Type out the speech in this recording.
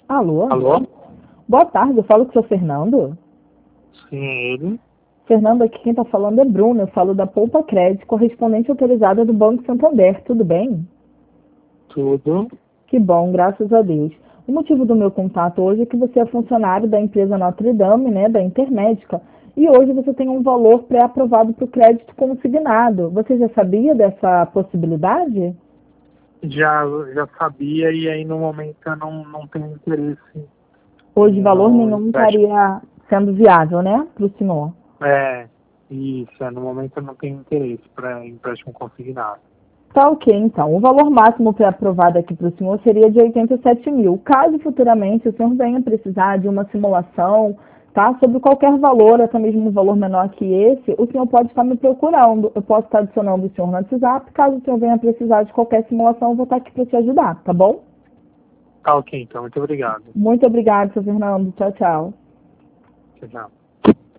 Alô? Alô? Boa tarde, eu falo com o seu Fernando. Sim, é ele. Fernando, aqui quem está falando é Bruno, eu falo da Poupa Crédito, correspondente autorizada do Banco Santander, tudo bem? Tudo. Que bom, graças a Deus. O motivo do meu contato hoje é que você é funcionário da empresa Notre Dame, né, da Intermédica, e hoje você tem um valor pré-aprovado para o crédito consignado. Você já sabia dessa possibilidade? Já sabia e aí no momento eu não tenho interesse Hoje valor no nenhum empréstimo. estaria sendo viável, né, para o senhor. No momento eu não tenho interesse para empréstimo consignado. Tá ok, então. O valor máximo pré-aprovado aqui para o senhor seria de 87 mil. Caso futuramente o senhor venha precisar de uma simulação, tá? Sobre qualquer valor, até mesmo um valor menor que esse, o senhor pode estar me procurando. Eu posso estar adicionando o senhor no WhatsApp. Caso o senhor venha precisar de qualquer simulação, eu vou estar aqui para te ajudar, tá bom? Tá ok, então. Muito obrigado. Muito obrigada, seu Fernando. Tchau, tchau. Tchau, tchau.